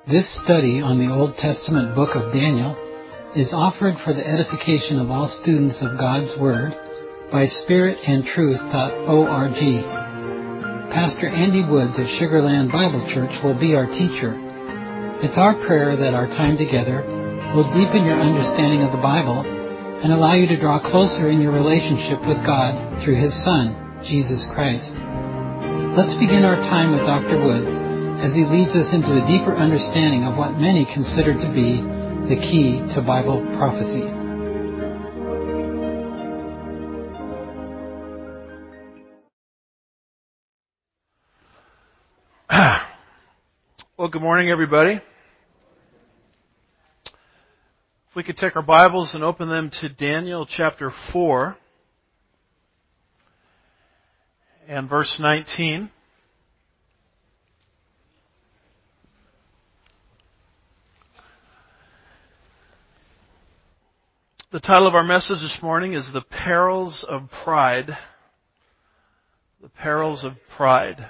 This study on the Old Testament book of Daniel is offered for the edification of all students of God's Word by spiritandtruth.org. Pastor Andy Woods of Sugarland Bible Church will be our teacher. It's our prayer that our time together will deepen your understanding of the Bible and allow you to draw closer in your relationship with God through His Son, Jesus Christ. Let's begin our time with Dr. Woods as he leads us into a deeper understanding of what many consider to be the key to Bible prophecy. Well, good morning, everybody. If we could take our Bibles and open them to Daniel chapter 4 and verse 19. The title of our message this morning is The Perils of Pride. The Perils of Pride.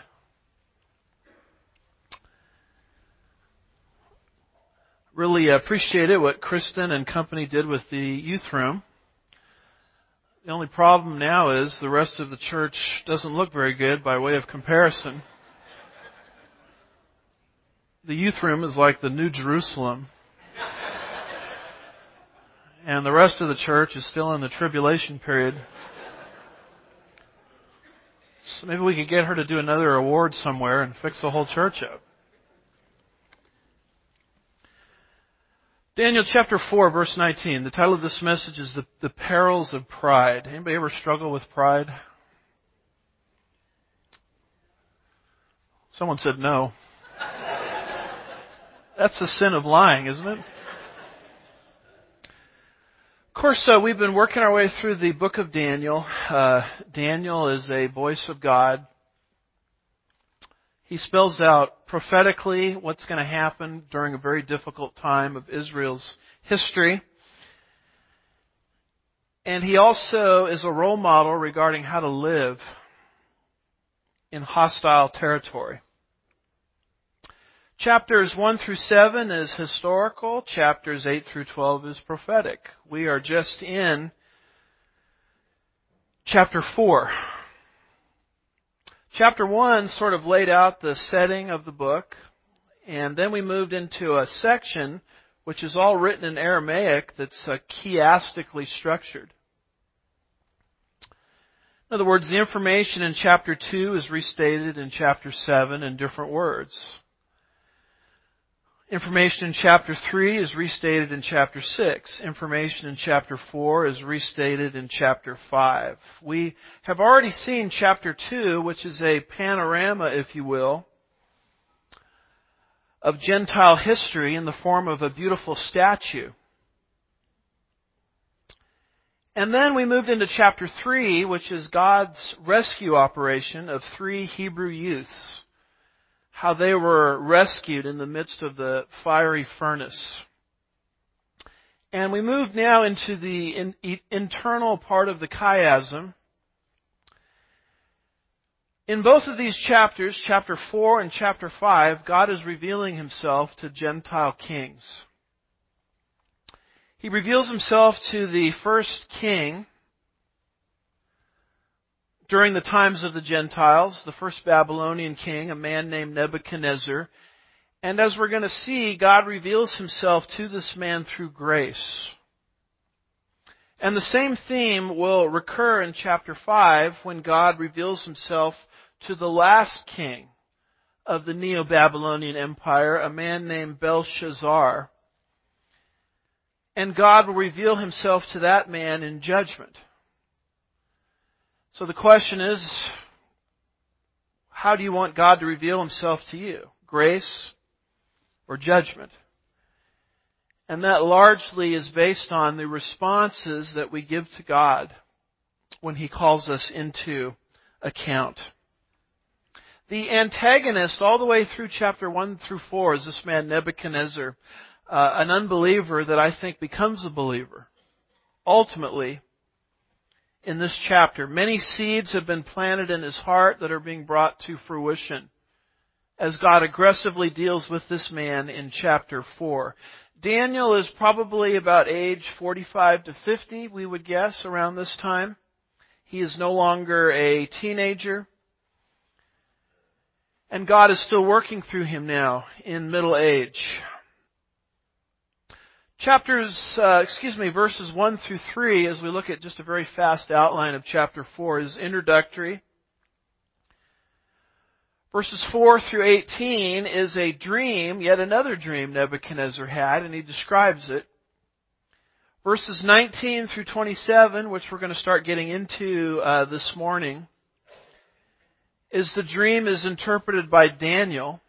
Really appreciated what Kristen and company did with the youth room. The only problem now is the rest of the church doesn't look very good by way of comparison. The youth room is like the New Jerusalem. And the rest of the church is still in the tribulation period. So maybe we could get her to do another award somewhere and fix the whole church up. Daniel chapter 4, verse 19. The title of this message is The Perils of Pride. Anybody ever struggle with pride? Someone said no. That's the sin of lying, isn't it? Of course, we've been working our way through the book of Daniel. Daniel is a voice of God. He spells out prophetically what's going to happen during a very difficult time of Israel's history. And he also is a role model regarding how to live in hostile territory. Chapters 1 through 7 is historical. Chapters 8 through 12 is prophetic. We are just in chapter 4. Chapter 1 sort of laid out the setting of the book, and then we moved into a section which is all written in Aramaic that's chiastically structured. In other words, the information in chapter 2 is restated in chapter 7 in different words. Information in chapter 3 is restated in chapter 6. Information in chapter 4 is restated in chapter 5. We have already seen chapter 2, which is a panorama, if you will, of Gentile history in the form of a beautiful statue. And then we moved into chapter 3, which is God's rescue operation of 3 Hebrew youths. How they were rescued in the midst of the fiery furnace. And we move now into the internal part of the chiasm. In both of these chapters, chapter 4 and chapter 5, God is revealing Himself to Gentile kings. He reveals Himself to the first king during the times of the Gentiles, the first Babylonian king, a man named Nebuchadnezzar. And as we're going to see, God reveals Himself to this man through grace. And the same theme will recur in chapter 5 when God reveals Himself to the last king of the Neo-Babylonian Empire, a man named Belshazzar. And God will reveal Himself to that man in judgment. So the question is, how do you want God to reveal Himself to you? Grace or judgment? And that largely is based on the responses that we give to God when He calls us into account. The antagonist all the way through chapter 1 through 4 is this man Nebuchadnezzar, an unbeliever that I think becomes a believer. Ultimately, in this chapter, many seeds have been planted in his heart that are being brought to fruition as God aggressively deals with this man in chapter 4. Daniel is probably about age 45 to 50, we would guess, around this time. He is no longer a teenager. And God is still working through him now in middle age. Verses 1 through 3, as we look at just a very fast outline of chapter 4, is introductory. Verses 4 through 18 is a dream, yet another dream Nebuchadnezzar had, and he describes it. Verses 19 through 27, which we're going to start getting into this morning, is the dream is interpreted by Daniel.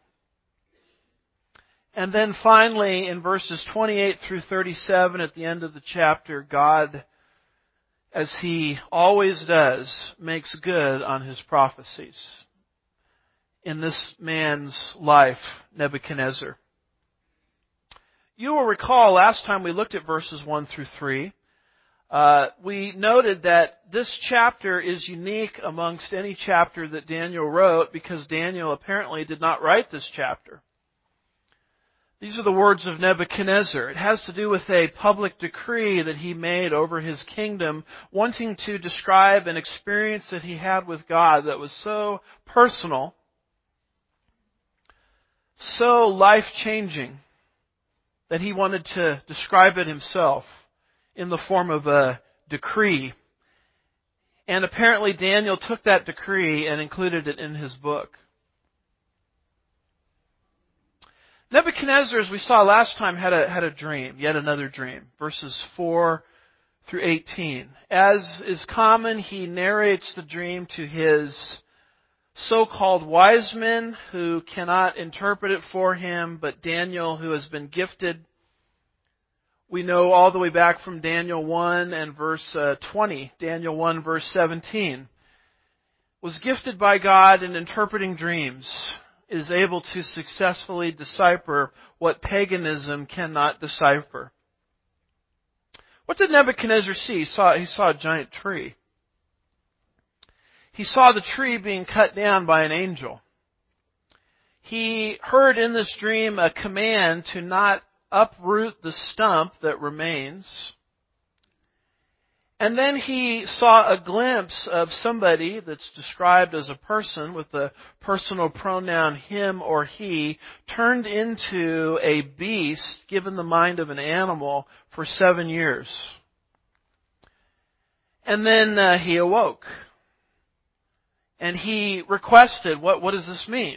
And then finally, in verses 28 through 37, at the end of the chapter, God, as He always does, makes good on His prophecies in this man's life, Nebuchadnezzar. You will recall last time we looked at verses 1 through 3, we noted that this chapter is unique amongst any chapter that Daniel wrote because Daniel apparently did not write this chapter. These are the words of Nebuchadnezzar. It has to do with a public decree that he made over his kingdom, wanting to describe an experience that he had with God that was so personal, so life-changing, that he wanted to describe it himself in the form of a decree. And apparently Daniel took that decree and included it in his book. Nebuchadnezzar, as we saw last time, had a dream, yet another dream, verses 4 through 18. As is common, he narrates the dream to his so-called wise men who cannot interpret it for him, but Daniel, who has been gifted. We know all the way back from Daniel 1 and verse 20, Daniel 1 verse 17, was gifted by God in interpreting dreams, is able to successfully decipher what paganism cannot decipher. What did Nebuchadnezzar see? He saw a giant tree. He saw the tree being cut down by an angel. He heard in this dream a command to not uproot the stump that remains. And then he saw a glimpse of somebody that's described as a person with the personal pronoun him or he, turned into a beast given the mind of an animal for 7 years. And then he awoke. And he requested, what does this mean?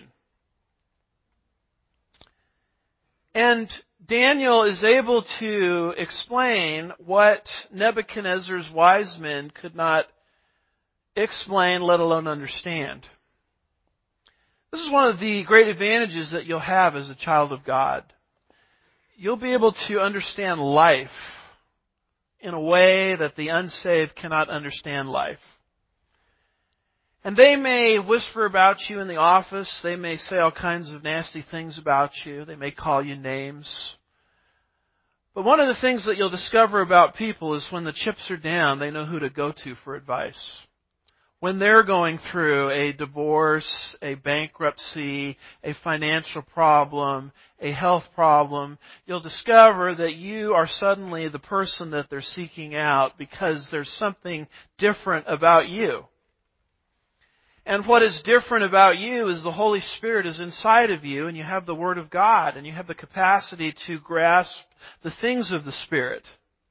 And Daniel is able to explain what Nebuchadnezzar's wise men could not explain, let alone understand. This is one of the great advantages that you'll have as a child of God. You'll be able to understand life in a way that the unsaved cannot understand life. And they may whisper about you in the office. They may say all kinds of nasty things about you. They may call you names. But one of the things that you'll discover about people is when the chips are down, they know who to go to for advice. When they're going through a divorce, a bankruptcy, a financial problem, a health problem, you'll discover that you are suddenly the person that they're seeking out because there's something different about you. And what is different about you is the Holy Spirit is inside of you, and you have the Word of God, and you have the capacity to grasp the things of the Spirit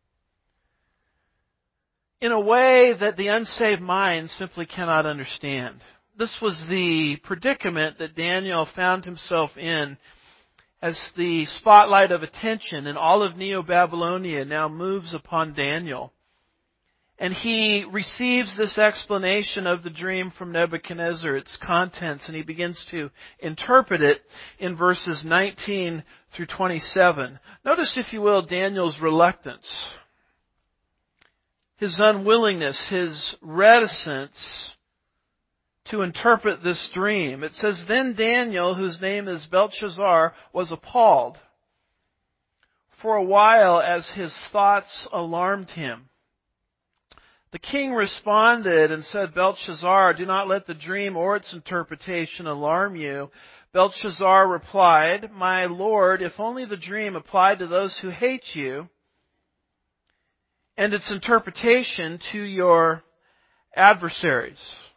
in a way that the unsaved mind simply cannot understand. This was the predicament that Daniel found himself in as the spotlight of attention in all of Neo-Babylonia now moves upon Daniel. And he receives this explanation of the dream from Nebuchadnezzar, its contents, and he begins to interpret it in verses 19 through 27. Notice, if you will, Daniel's reluctance, his unwillingness, his reticence to interpret this dream. It says, "Then Daniel, whose name is Belteshazzar, was appalled for a while as his thoughts alarmed him. The king responded and said, 'Belteshazzar, do not let the dream or its interpretation alarm you, Belshazzar replied, "My lord, if only the dream applied to those who hate you, and its interpretation to your adversaries."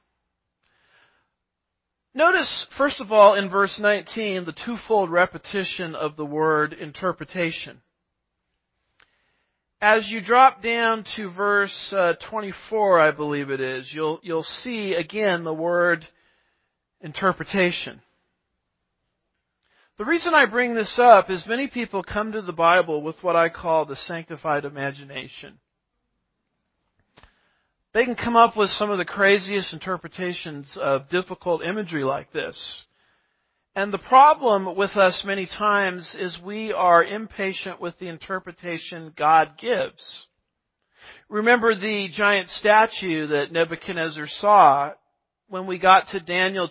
Notice, first of all, in verse 19, the twofold repetition of the word interpretation. As you drop down to verse 24, I believe it is, you'll see again the word interpretation. The reason I bring this up is many people come to the Bible with what I call the sanctified imagination. They can come up with some of the craziest interpretations of difficult imagery like this. And the problem with us many times is we are impatient with the interpretation God gives. Remember the giant statue that Nebuchadnezzar saw? When we got to Daniel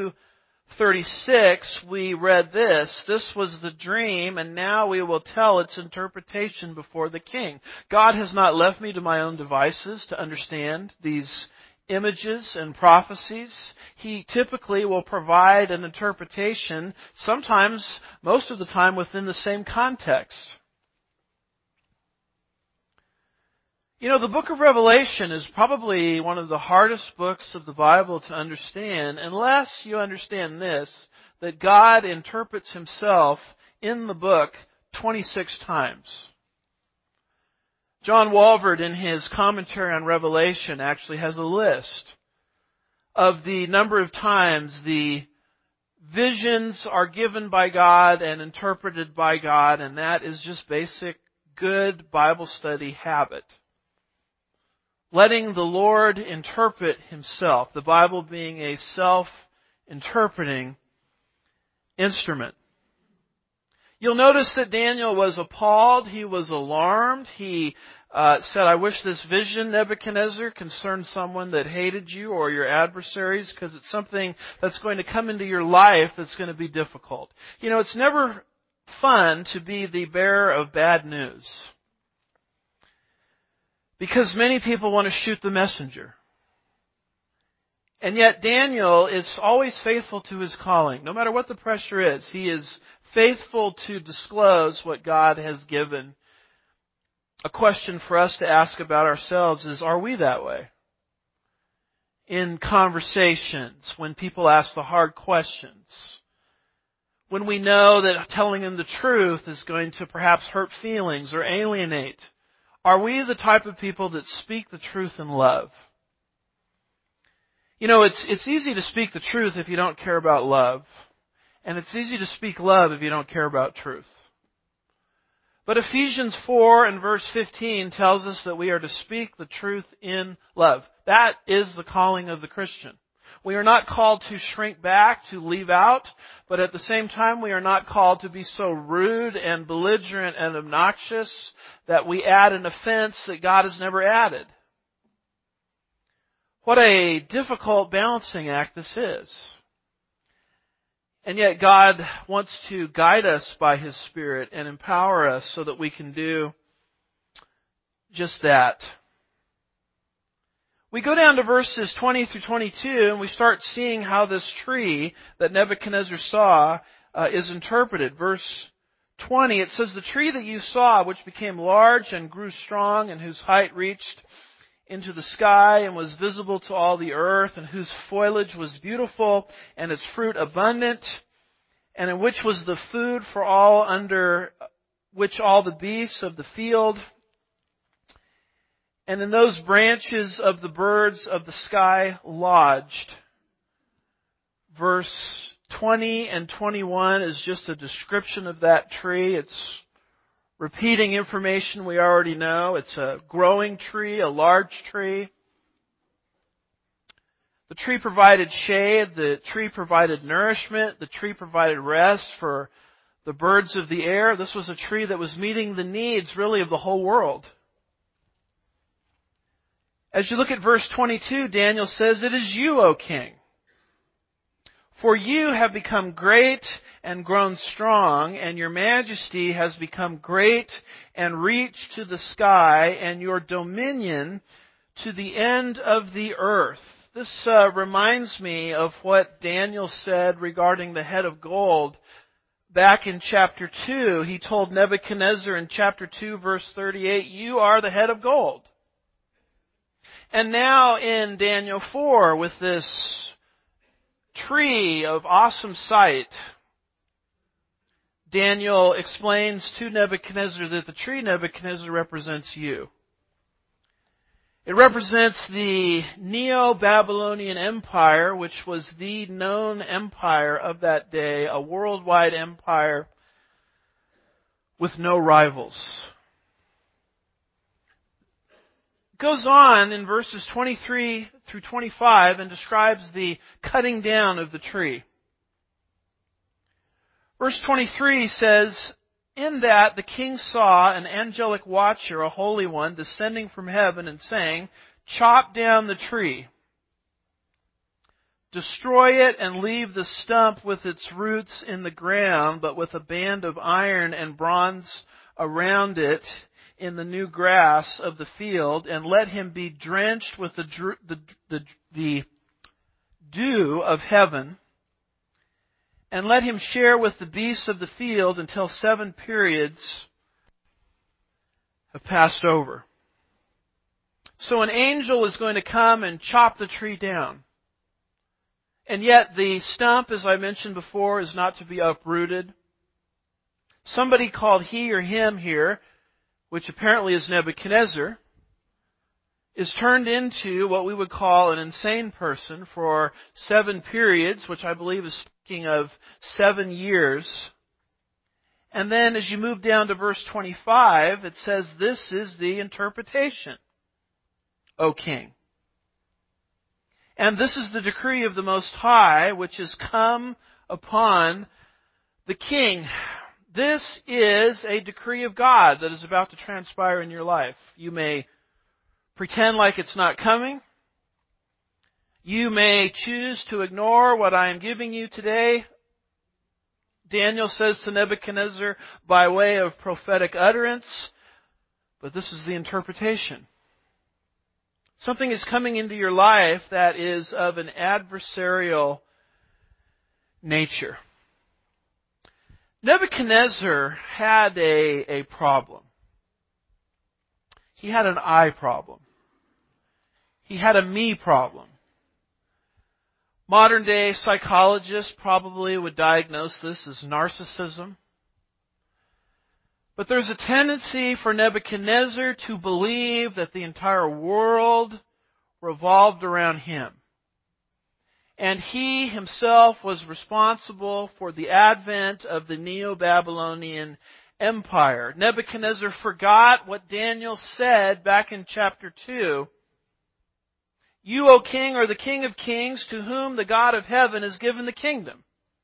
2:36, we read this. This was the dream, and now we will tell its interpretation before the king. God has not left me to my own devices to understand these images and prophecies. He typically will provide an interpretation, sometimes, most of the time, within the same context. You know, the book of Revelation is probably one of the hardest books of the Bible to understand unless you understand this, that God interprets Himself in the book 26 times. John Walvoord, in his commentary on Revelation, actually has a list of the number of times the visions are given by God and interpreted by God, and that is just basic good Bible study habit. Letting the Lord interpret Himself, the Bible being a self-interpreting instrument. You'll notice that Daniel was appalled. He was alarmed. He said, "I wish this vision, Nebuchadnezzar, concerned someone that hated you or your adversaries, because it's something that's going to come into your life that's going to be difficult." You know, it's never fun to be the bearer of bad news, because many people want to shoot the messenger. And yet Daniel is always faithful to his calling. No matter what the pressure is, he is faithful to disclose what God has given. A question for us to ask about ourselves is, are we that way? In conversations, when people ask the hard questions, when we know that telling them the truth is going to perhaps hurt feelings or alienate, are we the type of people that speak the truth in love? You know, it's easy to speak the truth if you don't care about love. And it's easy to speak love if you don't care about truth. But Ephesians 4 and verse 15 tells us that we are to speak the truth in love. That is the calling of the Christian. We are not called to shrink back, to leave out, but at the same time we are not called to be so rude and belligerent and obnoxious that we add an offense that God has never added. What a difficult balancing act this is. And yet God wants to guide us by His Spirit and empower us so that we can do just that. We go down to verses 20 through 22 and we start seeing how this tree that Nebuchadnezzar saw is interpreted. Verse 20, it says, "The tree that you saw, which became large and grew strong, and whose height reached into the sky and was visible to all the earth, and whose foliage was beautiful and its fruit abundant, and in which was the food for all, under which all the beasts of the field, and in those branches of the birds of the sky lodged." Verse 20 and 21 is just a description of that tree. It's repeating information we already know. It's a growing tree, a large tree. The tree provided shade. The tree provided nourishment. The tree provided rest for the birds of the air. This was a tree that was meeting the needs, really, of the whole world. As you look at verse 22, Daniel says, "It is you, O king. For you have become great and grown strong, and your majesty has become great and reached to the sky, and your dominion to the end of the earth." This reminds me of what Daniel said regarding the head of gold. Back in chapter 2, he told Nebuchadnezzar in chapter 2, verse 38, "You are the head of gold." And now in Daniel 4, with this tree of awesome sight, Daniel explains to Nebuchadnezzar that the tree, Nebuchadnezzar, represents you. It represents the Neo-Babylonian Empire, which was the known empire of that day, a worldwide empire with no rivals. It goes on in verses 23 through 25 and describes the cutting down of the tree. Verse 23 says, "In that the king saw an angelic watcher, a holy one, descending from heaven and saying, 'Chop down the tree. Destroy it and leave the stump with its roots in the ground, but with a band of iron and bronze around it in the new grass of the field, and let him be drenched with the dew of heaven, and let him share with the beasts of the field until 7 periods have passed over.'" So an angel is going to come and chop the tree down. And yet the stump, as I mentioned before, is not to be uprooted. Somebody called he or him here, which apparently is Nebuchadnezzar, is turned into what we would call an insane person for 7 periods, which I believe is speaking of 7 years. And then as you move down to verse 25, it says, "This is the interpretation, O king. And this is the decree of the Most High, which has come upon the king." This is a decree of God that is about to transpire in your life. You may pretend like it's not coming. You may choose to ignore what I am giving you today. Daniel says to Nebuchadnezzar by way of prophetic utterance, but this is the interpretation. Something is coming into your life that is of an adversarial nature. Nebuchadnezzar had a problem. He had an I problem. He had a me problem. Modern day psychologists probably would diagnose this as narcissism. But there's a tendency for Nebuchadnezzar to believe that the entire world revolved around him. And he himself was responsible for the advent of the Neo-Babylonian Empire. Nebuchadnezzar forgot what Daniel said back in chapter 2. "You, O king, are the King of kings, to whom the God of heaven has given the kingdom."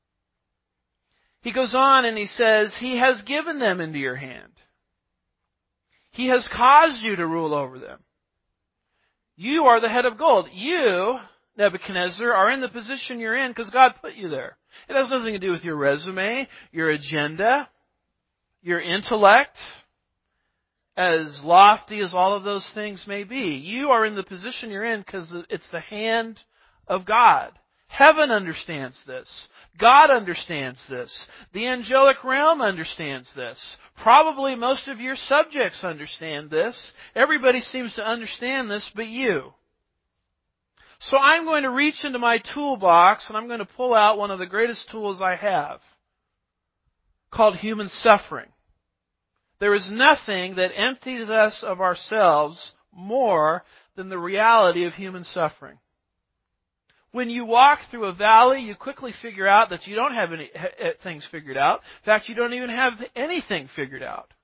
He goes on and he says, "He has given them into your hand. He has caused you to rule over them. You are the head of gold." You, Nebuchadnezzar, are in the position you're in because God put you there. It has nothing to do with your resume, your agenda, your intellect, as lofty as all of those things may be. You are in the position you're in because it's the hand of God. Heaven understands this. God understands this. The angelic realm understands this. Probably most of your subjects understand this. Everybody seems to understand this but you. So I'm going to reach into my toolbox and I'm going to pull out one of the greatest tools I have, called human suffering. There is nothing that empties us of ourselves more than the reality of human suffering. When you walk through a valley, you quickly figure out that you don't have any things figured out. In fact, you don't even have anything figured out.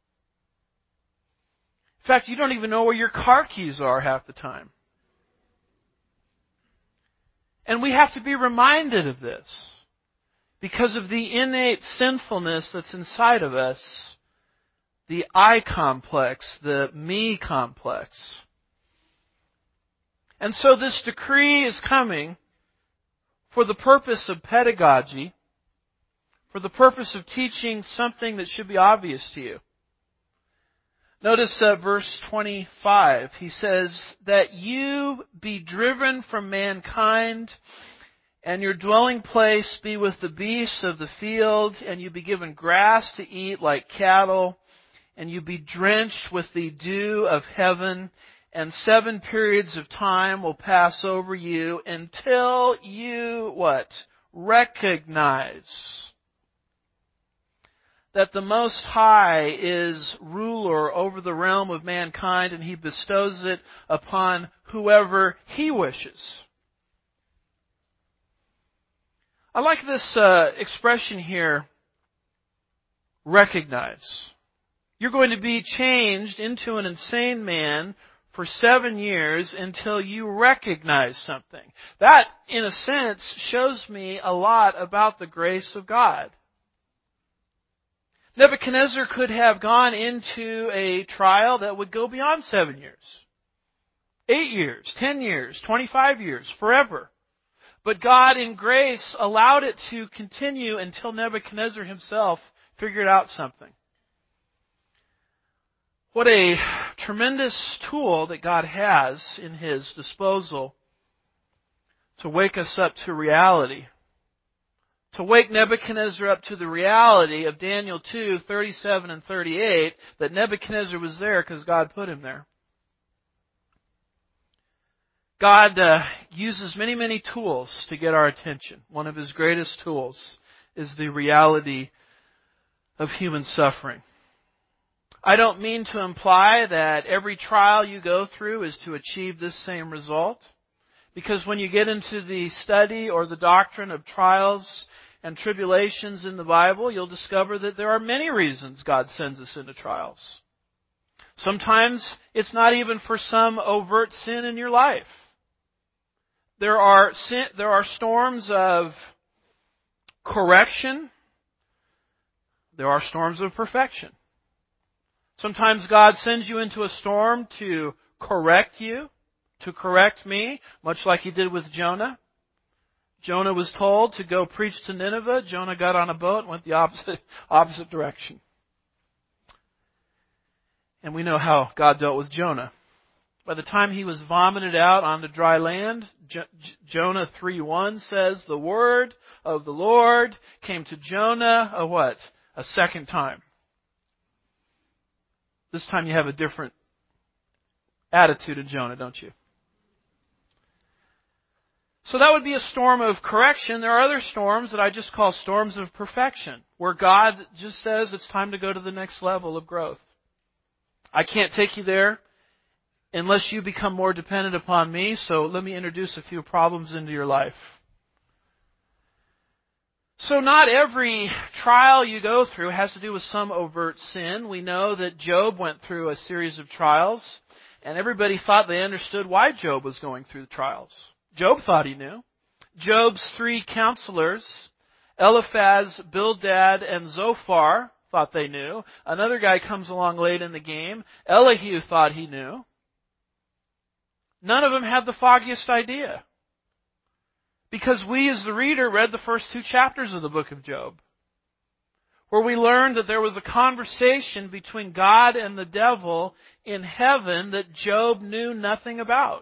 In fact, you don't even know where your car keys are half the time. And we have to be reminded of this because of the innate sinfulness that's inside of us, the I complex, the me complex. And so this decree is coming for the purpose of pedagogy, for the purpose of teaching something that should be obvious to you. Notice verse 25. He says, that you be driven from mankind, and your dwelling place be with the beasts of the field, and you be given grass to eat like cattle, and you be drenched with the dew of heaven, and 7 periods of time will pass over you until you, what? Recognize that the Most High is ruler over the realm of mankind, and He bestows it upon whoever He wishes. I like this expression here, recognize. You're going to be changed into an insane man for 7 years until you recognize something. That, in a sense, shows me a lot about the grace of God. Nebuchadnezzar could have gone into a trial that would go beyond 7 years, 8 years, 10 years, 25 years, forever. But God, in grace, allowed it to continue until Nebuchadnezzar himself figured out something. What a tremendous tool that God has in His disposal to wake us up to reality. To wake Nebuchadnezzar up to the reality of Daniel 2, 37 and 38, that Nebuchadnezzar was there because God put him there. God uses many, many tools to get our attention. One of His greatest tools is the reality of human suffering. I don't mean to imply that every trial you go through is to achieve this same result. Because when you get into the study or the doctrine of trials and tribulations in the Bible, you'll discover that there are many reasons God sends us into trials. Sometimes it's not even for some overt sin in your life. There are storms of correction. There are storms of perfection. Sometimes God sends you into a storm to correct you, to correct me, much like He did with Jonah. Jonah was told to go preach to Nineveh. Jonah got on a boat and went the opposite direction. And we know how God dealt with Jonah. By the time he was vomited out onto dry land, Jonah 3:1 says, the word of the Lord came to Jonah a second time. This time you have a different attitude of Jonah, don't you? So that would be a storm of correction. There are other storms that I just call storms of perfection, where God just says it's time to go to the next level of growth. I can't take you there unless you become more dependent upon me, so let me introduce a few problems into your life. So not every trial you go through has to do with some overt sin. We know that Job went through a series of trials, and everybody thought they understood why Job was going through the trials. Job thought he knew. Job's 3 counselors, Eliphaz, Bildad, and Zophar, thought they knew. Another guy comes along late in the game. Elihu thought he knew. None of them had the foggiest idea. Because we, as the reader, read the first 2 chapters of the book of Job, where we learned that there was a conversation between God and the devil in heaven that Job knew nothing about.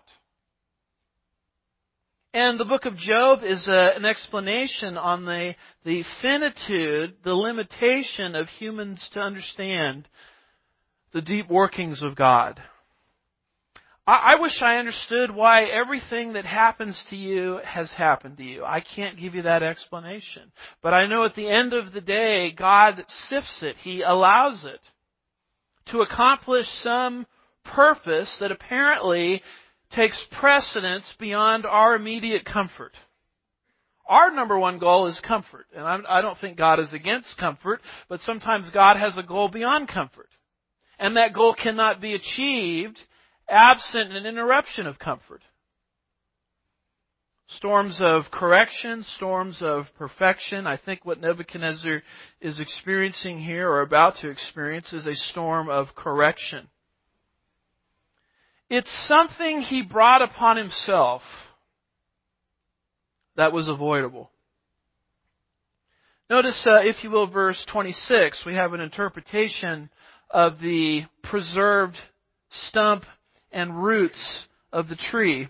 And the book of Job is an explanation on the finitude, the limitation of humans to understand the deep workings of God. I wish I understood why everything that happens to you has happened to you. I can't give you that explanation. But I know at the end of the day, God sifts it. He allows it to accomplish some purpose that apparently takes precedence beyond our immediate comfort. Our number one goal is comfort. And I don't think God is against comfort, but sometimes God has a goal beyond comfort. And that goal cannot be achieved absent an interruption of comfort. Storms of correction, storms of perfection. I think what Nebuchadnezzar is experiencing here, or about to experience, is a storm of correction. It's something he brought upon himself that was avoidable. Notice, if you will, verse 26. We have an interpretation of the preserved stump and roots of the tree.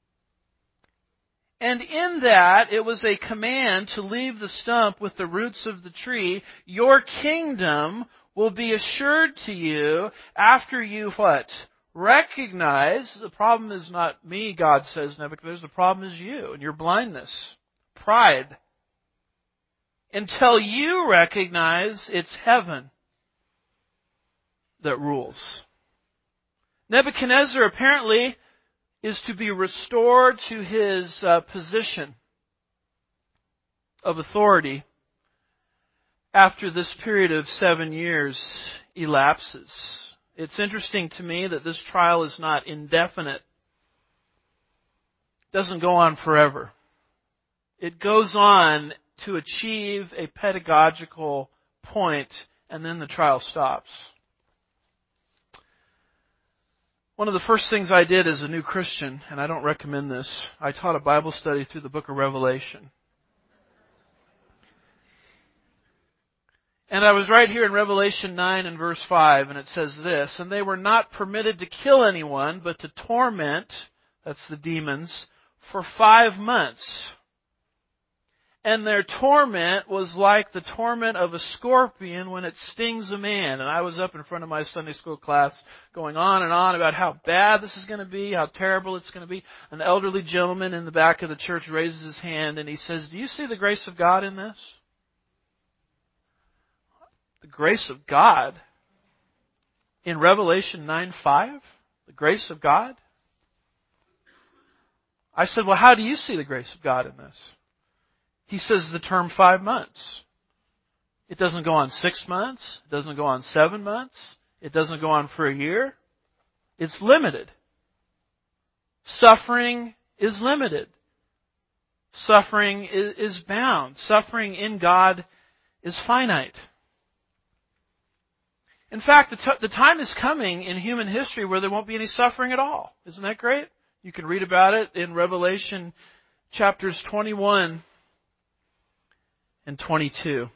And in that, it was a command to leave the stump with the roots of the tree. Your kingdom will be assured to you after you what? Recognize, the problem is not me, God says, Nebuchadnezzar, the problem is you and your blindness, pride. Until you recognize it's heaven that rules. Nebuchadnezzar apparently is to be restored to his position of authority after this period of 7 years elapses. It's interesting to me that this trial is not indefinite. It doesn't go on forever. It goes on to achieve a pedagogical point, and then the trial stops. One of the first things I did as a new Christian, and I don't recommend this, I taught a Bible study through the book of Revelation. And I was right here in Revelation 9 and verse 5, and it says this, "And they were not permitted to kill anyone, but to torment," that's the demons, "for 5 months. And their torment was like the torment of a scorpion when it stings a man." And I was up in front of my Sunday school class going on and on about how bad this is going to be, how terrible it's going to be. An elderly gentleman in the back of the church raises his hand and he says, "Do you see the grace of God in this?" The grace of God? In Revelation 9:5? The grace of God? I said, "Well, how do you see the grace of God in this?" He says the term 5 months. It doesn't go on 6 months. It doesn't go on 7 months. It doesn't go on for a year. It's limited. Suffering is limited. Suffering is bound. Suffering in God is finite. In fact, the time is coming in human history where there won't be any suffering at all. Isn't that great? You can read about it in Revelation chapters 21 and 22.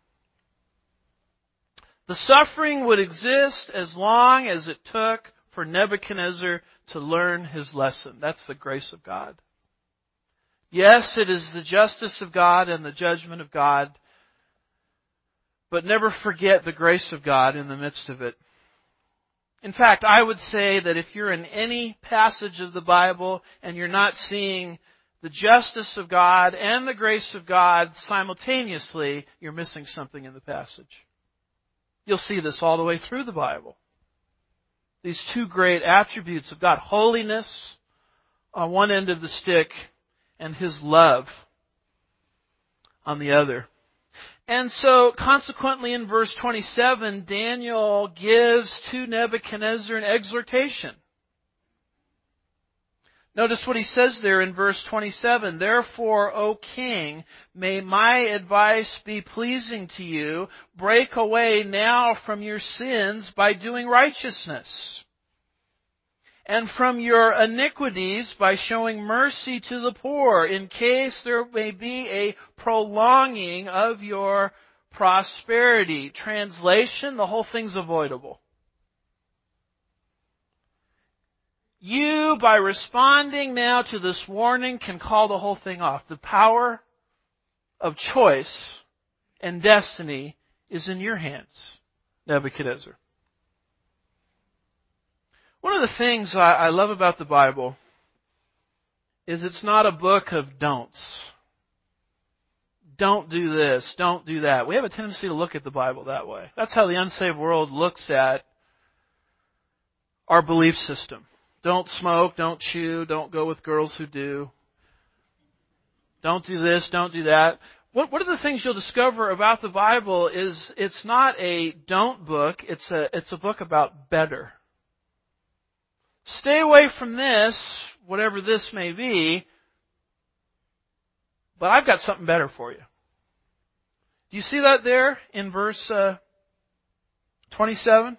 The suffering would exist as long as it took for Nebuchadnezzar to learn his lesson. That's the grace of God. Yes, it is the justice of God and the judgment of God, but never forget the grace of God in the midst of it. In fact, I would say that if you're in any passage of the Bible and you're not seeing the justice of God and the grace of God simultaneously, you're missing something in the passage. You'll see this all the way through the Bible. These two great attributes of God, holiness on one end of the stick and His love on the other. And so, consequently, in verse 27, Daniel gives to Nebuchadnezzar an exhortation. Notice what he says there in verse 27. "Therefore, O king, may my advice be pleasing to you. Break away now from your sins by doing righteousness, and from your iniquities by showing mercy to the poor, in case there may be a prolonging of your prosperity." Translation, the whole thing's avoidable. You, by responding now to this warning, can call the whole thing off. The power of choice and destiny is in your hands, Nebuchadnezzar. One of the things I love about the Bible is it's not a book of don'ts. Don't do this, don't do that. We have a tendency to look at the Bible that way. That's how the unsaved world looks at our belief system. Don't smoke, don't chew, don't go with girls who do. Don't do this, don't do that. One of the things you'll discover about the Bible is it's not a don't book, it's a book about better. Stay away from this, whatever this may be, but I've got something better for you. Do you see that there in verse 27?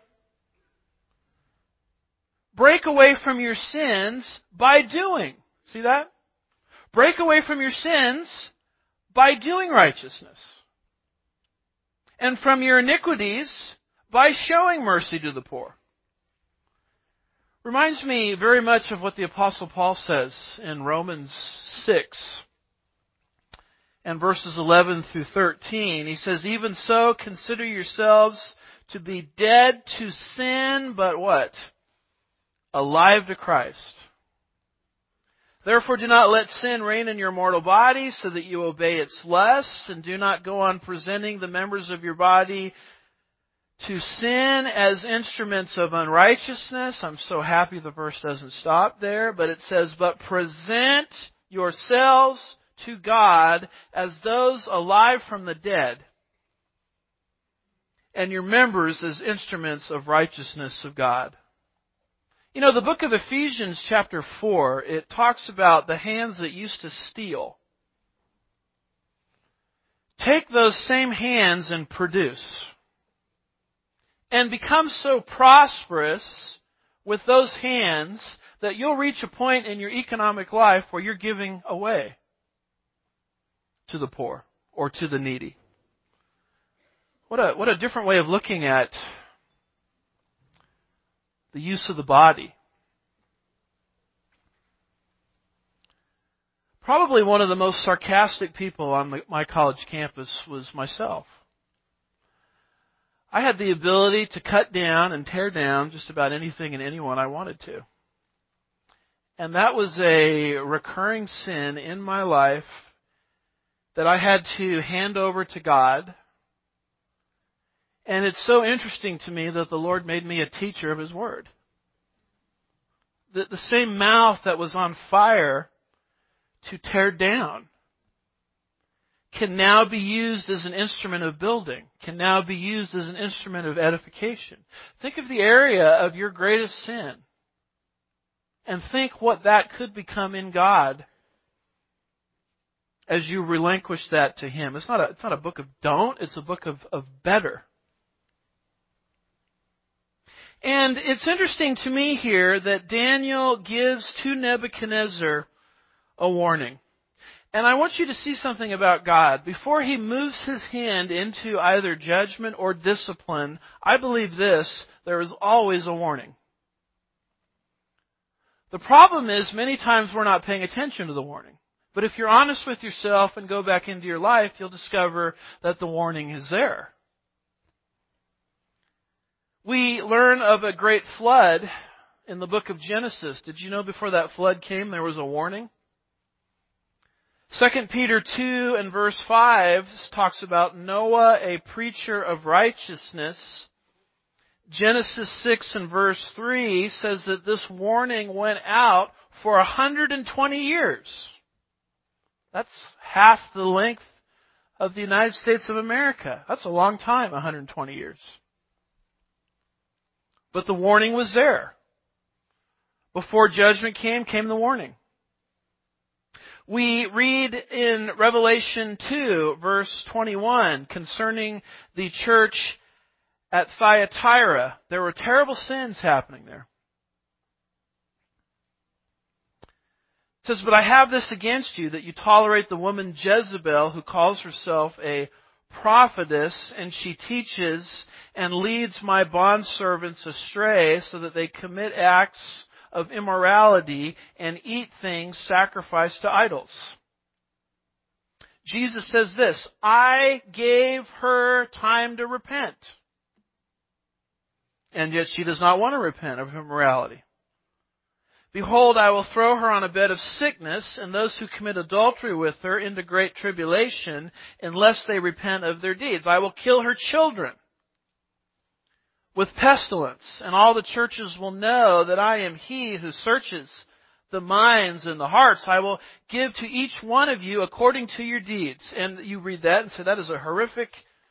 Break away from your sins by doing. See that? Break away from your sins by doing righteousness. And from your iniquities by showing mercy to the poor. Reminds me very much of what the Apostle Paul says in Romans 6 and verses 11 through 13. He says, "Even so, consider yourselves to be dead to sin, but what? Alive to Christ. Therefore do not let sin reign in your mortal body, so that you obey its lusts, and do not go on presenting the members of your body to sin as instruments of unrighteousness." I'm so happy the verse doesn't stop there, but it says, "But present yourselves to God as those alive from the dead, and your members as instruments of righteousness of God." You know, the book of Ephesians chapter 4, it talks about the hands that used to steal. Take those same hands and produce. And become so prosperous with those hands that you'll reach a point in your economic life where you're giving away to the poor or to the needy. What a different way of looking at the use of the body. Probably one of the most sarcastic people on my college campus was myself. I had the ability to cut down and tear down just about anything and anyone I wanted to. And that was a recurring sin in my life that I had to hand over to God. And it's so interesting to me that the Lord made me a teacher of His Word. The same mouth that was on fire to tear down can now be used as an instrument of building, can now be used as an instrument of edification. Think of the area of your greatest sin and think what that could become in God as you relinquish that to Him. It's not a book of don't, it's a book of better. And it's interesting to me here that Daniel gives to Nebuchadnezzar a warning. And I want you to see something about God. Before He moves His hand into either judgment or discipline, I believe this: there is always a warning. The problem is many times we're not paying attention to the warning. But if you're honest with yourself and go back into your life, you'll discover that the warning is there. We learn of a great flood in the book of Genesis. Did you know before that flood came there was a warning? 2 Peter 2 and verse 5 talks about Noah, a preacher of righteousness. Genesis 6 and verse 3 says that this warning went out for 120 years. That's half the length of the United States of America. That's a long time, 120 years. But the warning was there. Before judgment came the warning. We read in Revelation 2, verse 21, concerning the church at Thyatira. There were terrible sins happening there. It says, "But I have this against you, that you tolerate the woman Jezebel, who calls herself a prophetess, and she teaches and leads my bondservants astray, so that they commit acts of immorality and eat things sacrificed to idols." Jesus says this, "I gave her time to repent, and yet she does not want to repent of immorality. Behold, I will throw her on a bed of sickness, and those who commit adultery with her into great tribulation, unless they repent of their deeds. I will kill her children with pestilence, and all the churches will know that I am He who searches the minds and the hearts. I will give to each one of you according to your deeds." And you read that and say, that is a horrific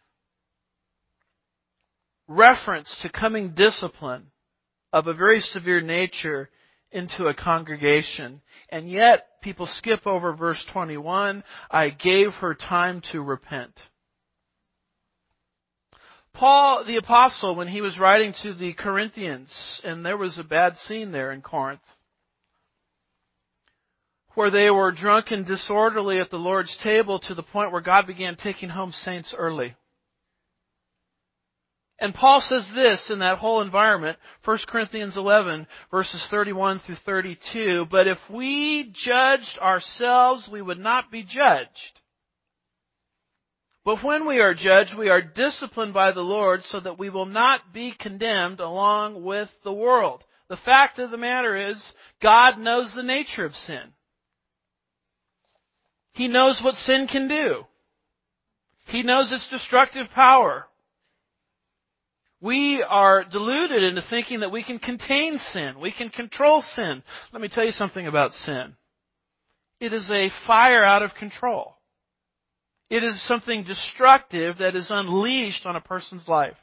reference to coming discipline of a very severe nature into a congregation. And yet, people skip over verse 21, "I gave her time to repent." Paul the Apostle, when he was writing to the Corinthians, and there was a bad scene there in Corinth, where they were drunk and disorderly at the Lord's table to the point where God began taking home saints early. And Paul says this in that whole environment, 1 Corinthians 11, verses 31 through 32, "But if we judged ourselves, we would not be judged. But when we are judged, we are disciplined by the Lord so that we will not be condemned along with the world." The fact of the matter is, God knows the nature of sin. He knows what sin can do. He knows its destructive power. We are deluded into thinking that we can contain sin. We can control sin. Let me tell you something about sin. It is a fire out of control. It is something destructive that is unleashed on a person's life.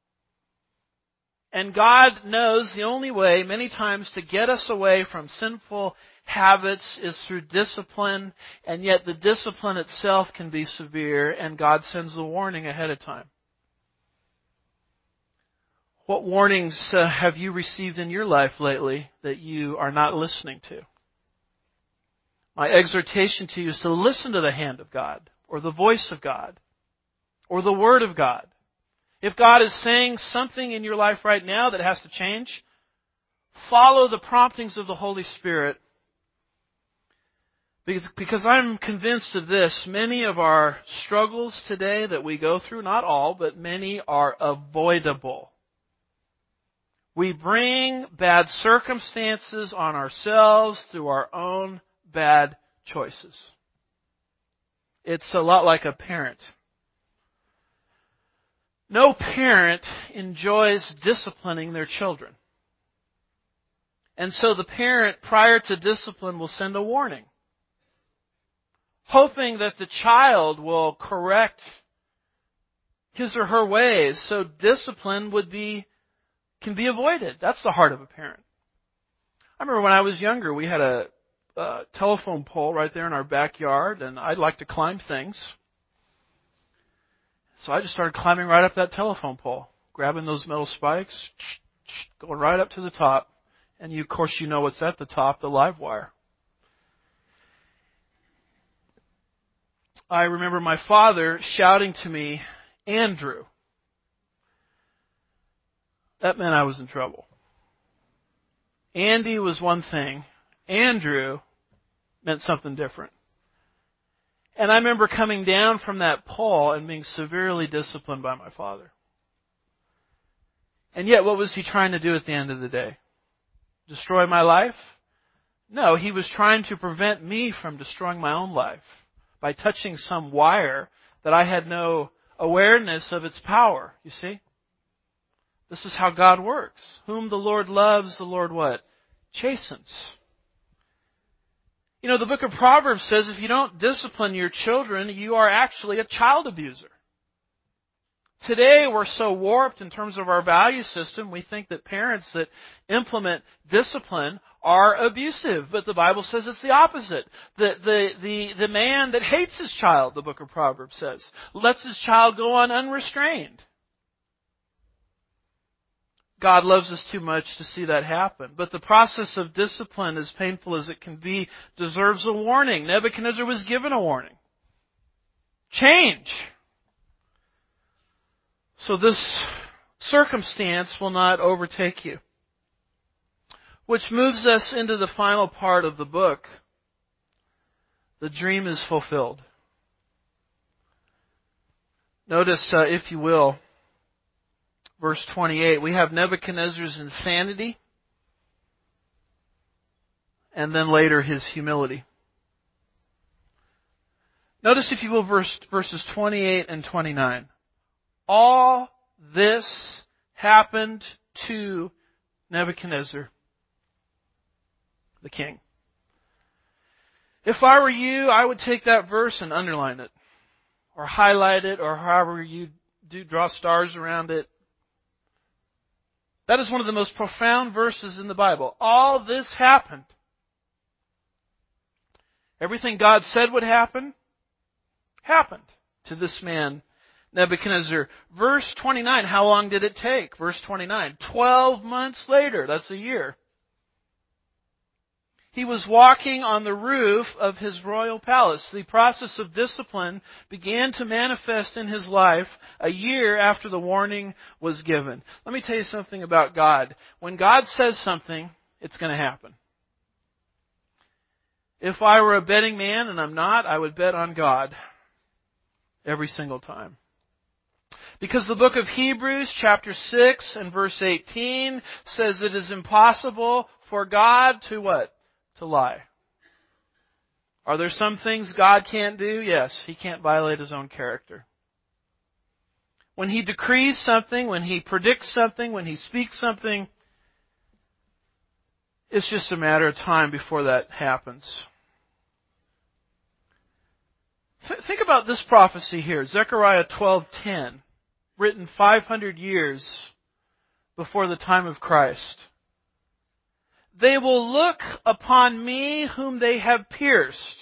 And God knows the only way, many times, to get us away from sinful habits is through discipline, and yet the discipline itself can be severe, and God sends the warning ahead of time. What warnings have you received in your life lately that you are not listening to? My exhortation to you is to listen to the hand of God, or the voice of God, or the Word of God. If God is saying something in your life right now that has to change, follow the promptings of the Holy Spirit. Because I'm convinced of this, many of our struggles today that we go through, not all, but many are avoidable. We bring bad circumstances on ourselves through our own bad choices. It's a lot like a parent. No parent enjoys disciplining their children. And so the parent, prior to discipline, will send a warning, hoping that the child will correct his or her ways so discipline can be avoided. That's the heart of a parent. I remember when I was younger, we had a telephone pole right there in our backyard, and I'd like to climb things. So I just started climbing right up that telephone pole, grabbing those metal spikes, going right up to the top. And of course, you know what's at the top, the live wire. I remember my father shouting to me, "Andrew." That meant I was in trouble. Andy was one thing. Andrew meant something different. And I remember coming down from that pole and being severely disciplined by my father. And yet, what was he trying to do at the end of the day? Destroy my life? No, he was trying to prevent me from destroying my own life by touching some wire that I had no awareness of its power, you see? This is how God works. Whom the Lord loves, the Lord what? Chastens. You know, the book of Proverbs says if you don't discipline your children, you are actually a child abuser. Today, we're so warped in terms of our value system, we think that parents that implement discipline are abusive. But the Bible says it's the opposite. The man that hates his child, the book of Proverbs says, lets his child go on unrestrained. God loves us too much to see that happen. But the process of discipline, as painful as it can be, deserves a warning. Nebuchadnezzar was given a warning. Change. So this circumstance will not overtake you. Which moves us into the final part of the book. The dream is fulfilled. Notice, if you will, verse 28. We have Nebuchadnezzar's insanity, and then later his humility. Notice, if you will, verses 28 and 29. All this happened to Nebuchadnezzar, the king. If I were you, I would take that verse and underline it, or highlight it, or however you do, draw stars around it. That is one of the most profound verses in the Bible. All this happened. Everything God said would happen, happened to this man, Nebuchadnezzar. Verse 29, how long did it take? Verse 29, 12 months later, that's a year. He was walking on the roof of his royal palace. The process of discipline began to manifest in his life a year after the warning was given. Let me tell you something about God. When God says something, it's going to happen. If I were a betting man, and I'm not, I would bet on God every single time. Because the book of Hebrews, chapter 6 and verse 18, says it is impossible for God to what? To lie. Are there some things God can't do? Yes, He can't violate His own character. When He decrees something, when He predicts something, when He speaks something, it's just a matter of time before that happens. Think about this prophecy here, Zechariah 12:10, written 500 years before the time of Christ. They will look upon me whom they have pierced.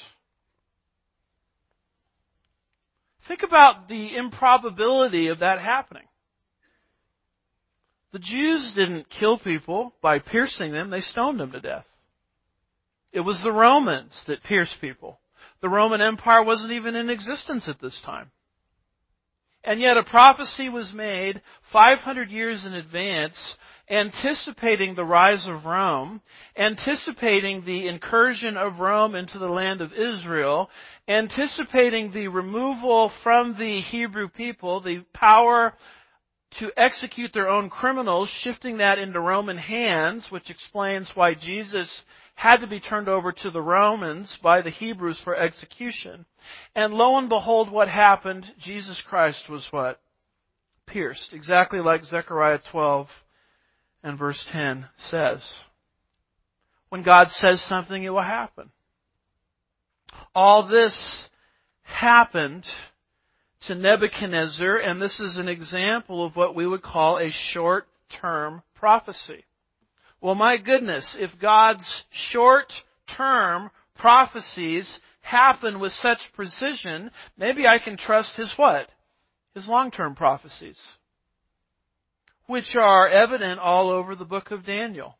Think about the improbability of that happening. The Jews didn't kill people by piercing them, they stoned them to death. It was the Romans that pierced people. The Roman Empire wasn't even in existence at this time. And yet a prophecy was made 500 years in advance, anticipating the rise of Rome, anticipating the incursion of Rome into the land of Israel, anticipating the removal from the Hebrew people, the power to execute their own criminals, shifting that into Roman hands, which explains why Jesus had to be turned over to the Romans by the Hebrews for execution. And lo and behold, what happened? Jesus Christ was what? Pierced. Exactly like Zechariah 12 and verse 10 says. When God says something, it will happen. All this happened to Nebuchadnezzar, and this is an example of what we would call a short-term prophecy. Well, my goodness, if God's short-term prophecies happen with such precision, maybe I can trust His what? His long-term prophecies, which are evident all over the book of Daniel.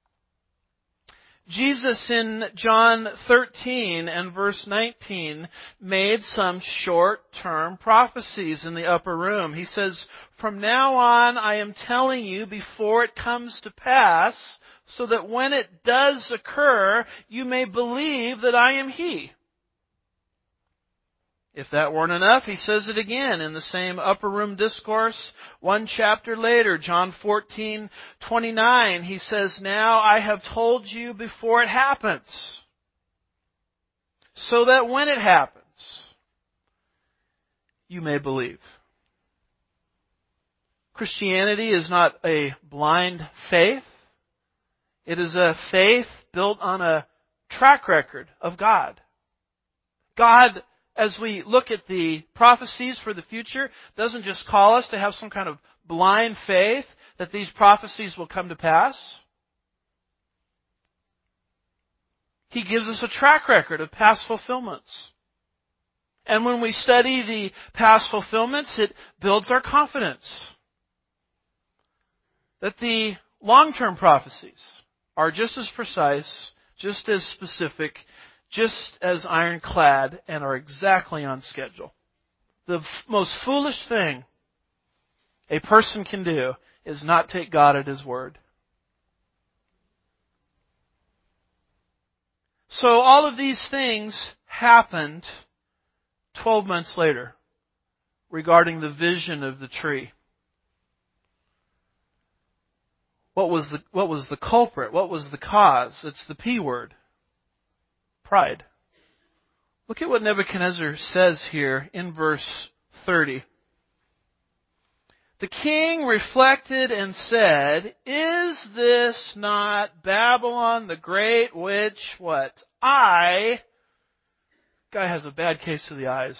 Jesus in John 13 and verse 19 made some short-term prophecies in the upper room. He says, "From now on I am telling you before it comes to pass, so that when it does occur, you may believe that I am He." If that weren't enough, He says it again in the same upper room discourse. One chapter later, John 14:29, He says, "Now I have told you before it happens, so that when it happens, you may believe." Christianity is not a blind faith. It is a faith built on a track record of God. God, as we look at the prophecies for the future, doesn't just call us to have some kind of blind faith that these prophecies will come to pass. He gives us a track record of past fulfillments. And when we study the past fulfillments, it builds our confidence that the long-term prophecies are just as precise, just as specific, just as ironclad, and are exactly on schedule. The most foolish thing a person can do is not take God at His word. So all of these things happened 12 months later regarding the vision of the tree. What was the culprit? What was the cause? It's the P word. Pride. Look at what Nebuchadnezzar says here in verse 30. The king reflected and said, "Is this not Babylon the Great, which, what? Guy has a bad case of the eyes.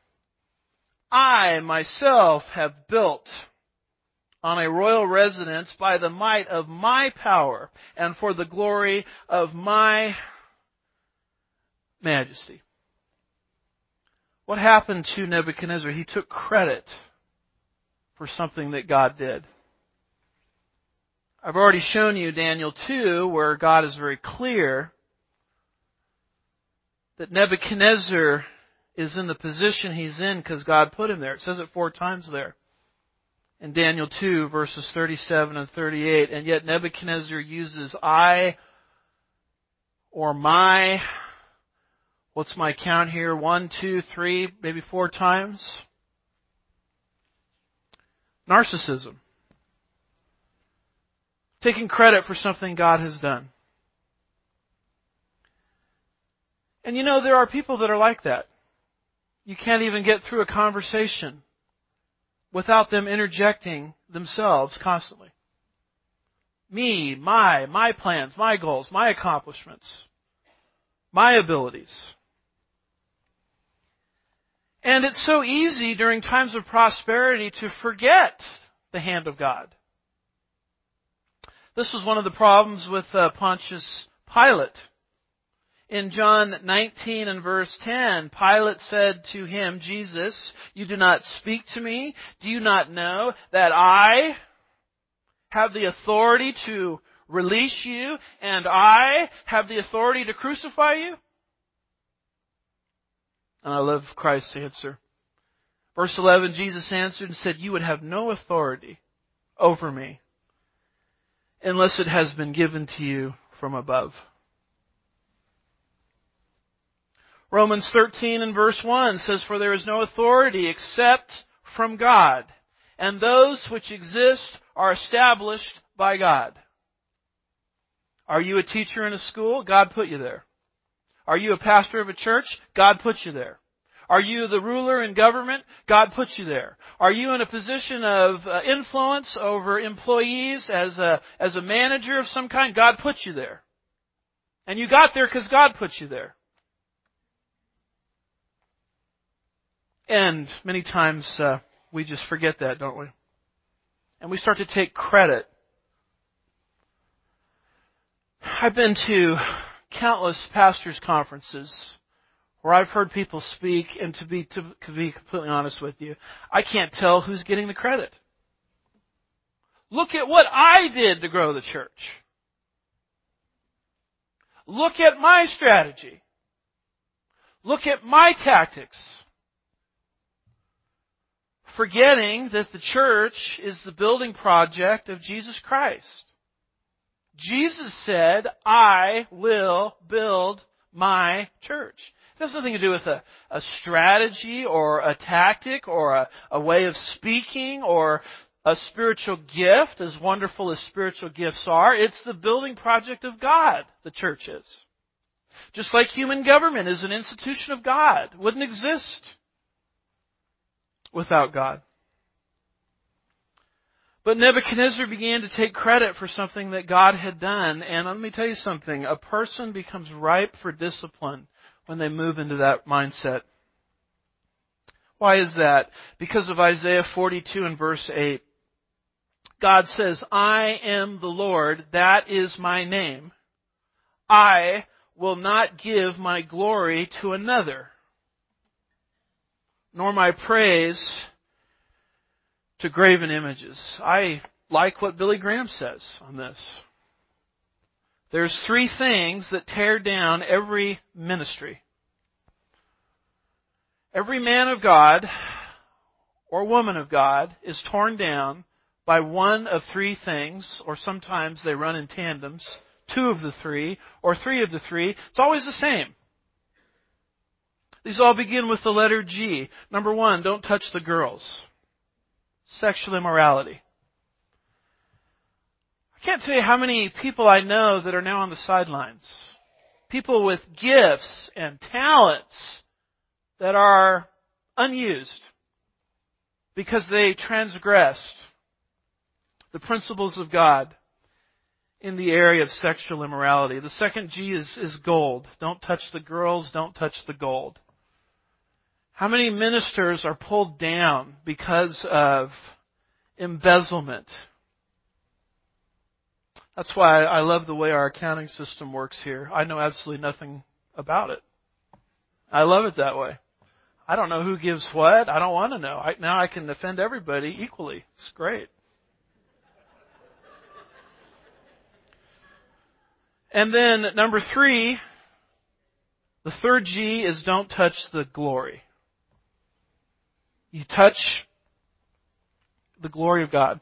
I myself have built on a royal residence by the might of my power and for the glory of my majesty." What happened to Nebuchadnezzar? He took credit for something that God did. I've already shown you Daniel 2, where God is very clear that Nebuchadnezzar is in the position he's in because God put him there. It says it 4 times there. In Daniel 2, verses 37 and 38. And yet Nebuchadnezzar uses I or my, what's my count here? 1, 2, 3, maybe 4 times. Narcissism. Taking credit for something God has done. And you know, there are people that are like that. You can't even get through a conversation without them interjecting themselves constantly. Me, my plans, my goals, my accomplishments, my abilities. And it's so easy during times of prosperity to forget the hand of God. This was one of the problems with Pontius Pilate. In John 19 and verse 10, Pilate said to him, Jesus, you do not speak to me? Do you not know that I have the authority to release you and I have the authority to crucify you? And I love Christ's answer. Verse 11, Jesus answered and said, you would have no authority over me unless it has been given to you from above. Romans 13 and verse 1 says, for there is no authority except from God, and those which exist are established by God. Are you a teacher in a school? God put you there. Are you a pastor of a church? God put you there. Are you the ruler in government? God put you there. Are you in a position of influence over employees as a manager of some kind? God put you there. And you got there because God put you there. And many times we just forget that, don't we? And we start to take credit. I've been to countless pastors' conferences where I've heard people speak, and to be completely honest with you, I can't tell who's getting the credit. Look at what I did to grow the church. Look at my strategy. Look at my tactics. Forgetting that the church is the building project of Jesus Christ. Jesus said, I will build my church. It has nothing to do with a strategy or a tactic or a way of speaking or a spiritual gift, as wonderful as spiritual gifts are. It's the building project of God, the church is. Just like human government is an institution of God. It wouldn't exist without God. But Nebuchadnezzar began to take credit for something that God had done. And let me tell you something. A person becomes ripe for discipline when they move into that mindset. Why is that? Because of Isaiah 42 and verse 8. God says, I am the Lord, that is my name. I will not give my glory to another, nor my praise to graven images. I like what Billy Graham says on this. There's 3 things that tear down every ministry. Every man of God or woman of God is torn down by one of 3 things, or sometimes they run in tandems, 2 of the 3, or 3 of the 3. It's always the same. These all begin with the letter G. Number 1, don't touch the girls. Sexual immorality. I can't tell you how many people I know that are now on the sidelines. People with gifts and talents that are unused because they transgressed the principles of God in the area of sexual immorality. The second G is gold. Don't touch the girls, don't touch the gold. How many ministers are pulled down because of embezzlement? That's why I love the way our accounting system works here. I know absolutely nothing about it. I love it that way. I don't know who gives what. I don't want to know. Now I can offend everybody equally. It's great. And then number 3, The third G is don't touch the glory. You touch the glory of God,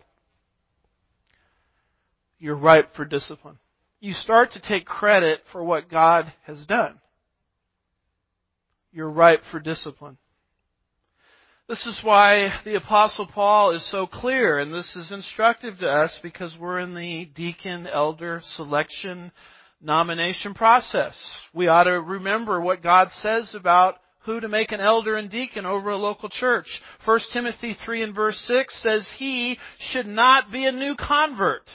you're ripe for discipline. You start to take credit for what God has done. You're ripe for discipline. This is why the Apostle Paul is so clear, and this is instructive to us because we're in the deacon, elder selection, nomination process. We ought to remember what God says about who to make an elder and deacon over a local church. 1 Timothy 3 and verse 6 says he should not be a new convert,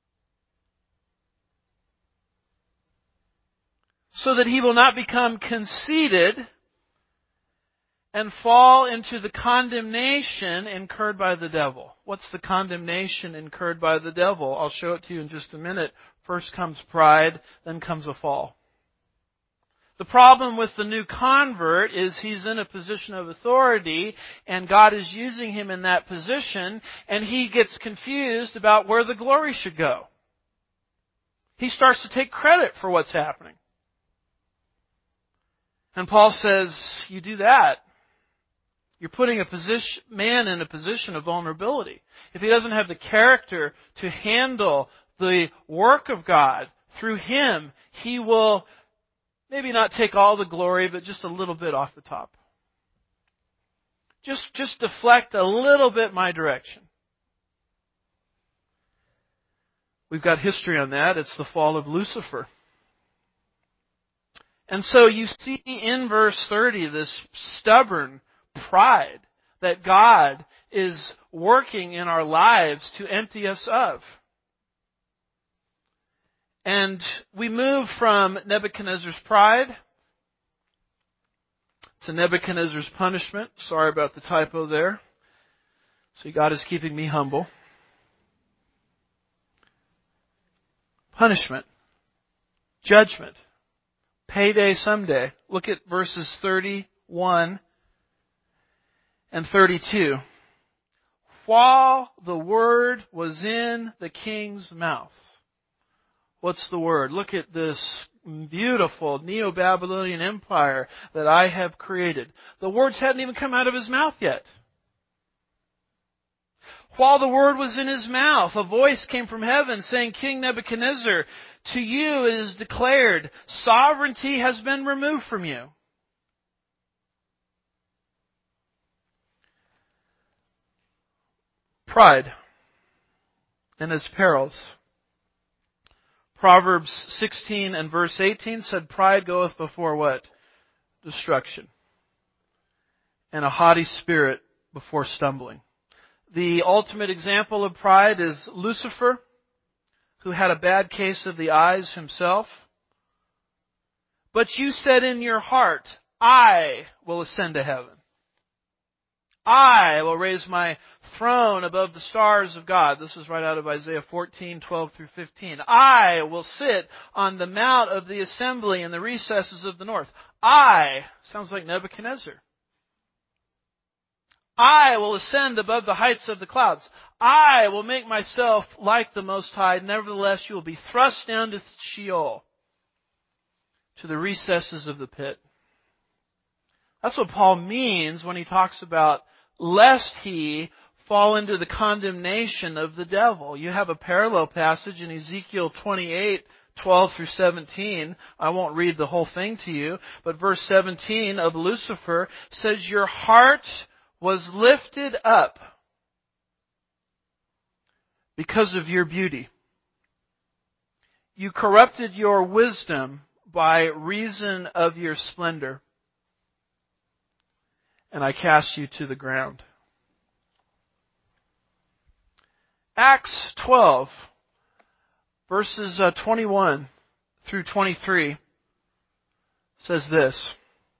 so that he will not become conceited and fall into the condemnation incurred by the devil. What's the condemnation incurred by the devil? I'll show it to you in just a minute. First comes pride, then comes a fall. The problem with the new convert is he's in a position of authority, and God is using him in that position, and he gets confused about where the glory should go. He starts to take credit for what's happening. And Paul says, you do that, you're putting a man in a position of vulnerability. If he doesn't have the character to handle the work of God through him, he will maybe not take all the glory, but just a little bit off the top. Just deflect a little bit my direction. We've got history on that. It's the fall of Lucifer. And so you see in verse 30 this stubborn pride that God is working in our lives to empty us of. And we move from Nebuchadnezzar's pride to Nebuchadnezzar's punishment. Sorry about the typo there. See, God is keeping me humble. Punishment. Judgment. Payday someday. Look at verses 31 and 32. While the word was in the king's mouth. What's the word? Look at this beautiful Neo-Babylonian empire that I have created. The words hadn't even come out of his mouth yet. While the word was in his mouth, a voice came from heaven saying, King Nebuchadnezzar, to you it is declared, sovereignty has been removed from you. Pride and its perils. Proverbs 16 and verse 18 said, pride goeth before what? Destruction. And a haughty spirit before stumbling. The ultimate example of pride is Lucifer, who had a bad case of the eyes himself. But you said in your heart, I will ascend to heaven. I will raise my throne above the stars of God. This is right out of Isaiah 14:12 through 15. I will sit on the mount of the assembly in the recesses of the north. Sounds like Nebuchadnezzar. I will ascend above the heights of the clouds. I will make myself like the Most High. Nevertheless, you will be thrust down to Sheol, to the recesses of the pit. That's what Paul means when he talks about lest he fall into the condemnation of the devil. You have a parallel passage in Ezekiel 28:12 through 17. I won't read the whole thing to you, but verse 17 of Lucifer says, your heart was lifted up because of your beauty. You corrupted your wisdom by reason of your splendor, and I cast you to the ground. Acts 12, verses 21 through 23 says this.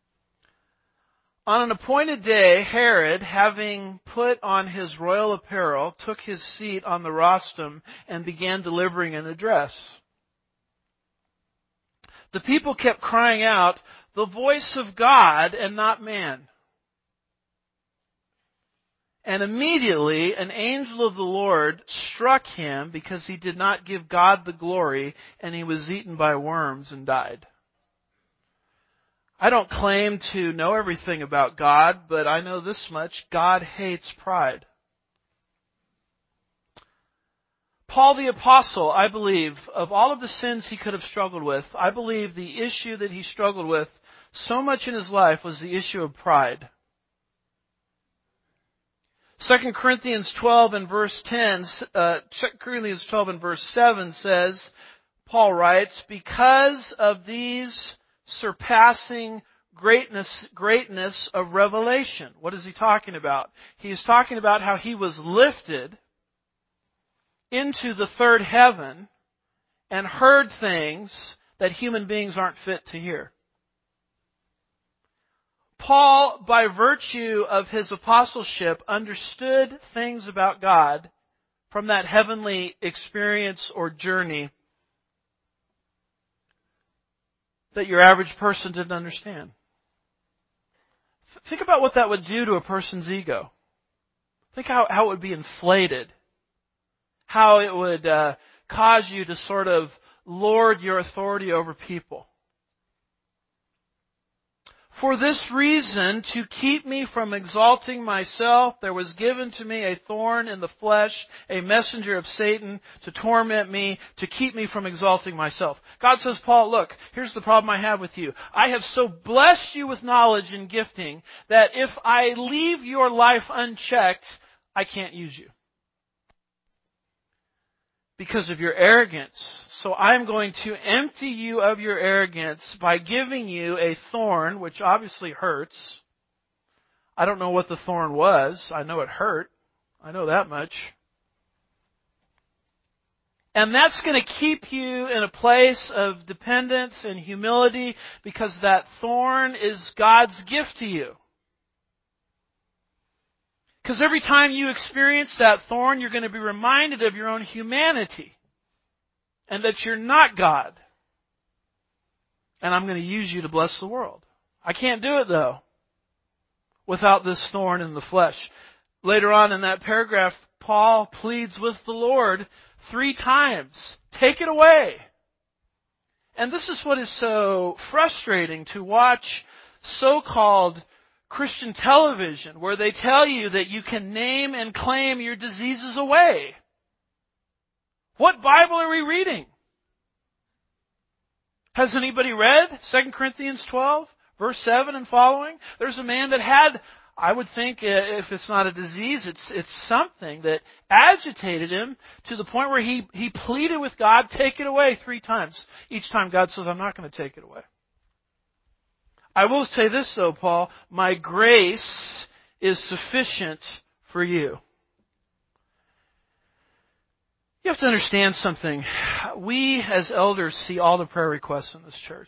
On an appointed day, Herod, having put on his royal apparel, took his seat on the rostrum and began delivering an address. The people kept crying out, the voice of God and not man. And immediately an angel of the Lord struck him because he did not give God the glory, and he was eaten by worms and died. I don't claim to know everything about God, but I know this much: God hates pride. Paul the Apostle, I believe, of all of the sins he could have struggled with, I believe the issue that he struggled with so much in his life was the issue of pride. 2 Corinthians 12 and verse 7 says, Paul writes, because of these surpassing greatness of revelation. What is he talking about? He is talking about how he was lifted into the third heaven and heard things that human beings aren't fit to hear. Paul, by virtue of his apostleship, understood things about God from that heavenly experience or journey that your average person didn't understand. Think about what that would do to a person's ego. Think how it would be inflated. How it would cause you to sort of lord your authority over people. For this reason, to keep me from exalting myself, there was given to me a thorn in the flesh, a messenger of Satan, to torment me, to keep me from exalting myself. God says, Paul, look, here's the problem I have with you. I have so blessed you with knowledge and gifting that if I leave your life unchecked, I can't use you. Because of your arrogance. So I'm going to empty you of your arrogance by giving you a thorn, which obviously hurts. I don't know what the thorn was. I know it hurt. I know that much. And that's going to keep you in a place of dependence and humility because that thorn is God's gift to you. Because every time you experience that thorn, you're going to be reminded of your own humanity. And that you're not God. And I'm going to use you to bless the world. I can't do it, though, without this thorn in the flesh. Later on in that paragraph, Paul pleads with the Lord 3 times. Take it away. And this is what is so frustrating to watch so-called Christian television, where they tell you that you can name and claim your diseases away. What Bible are we reading? Has anybody read 2 Corinthians 12, verse 7 and following? There's a man that had, I would think, if it's not a disease, it's something that agitated him to the point where he pleaded with God, take it away 3 times. Each time God says, I'm not going to take it away. I will say this though, Paul, my grace is sufficient for you. You have to understand something. We as elders see all the prayer requests in this church.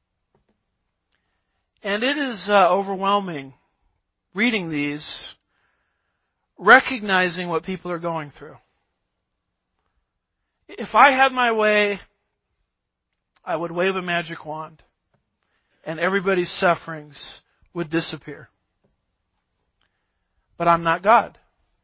And it is overwhelming reading these, recognizing what people are going through. If I had my way, I would wave a magic wand. And everybody's sufferings would disappear. But I'm not God.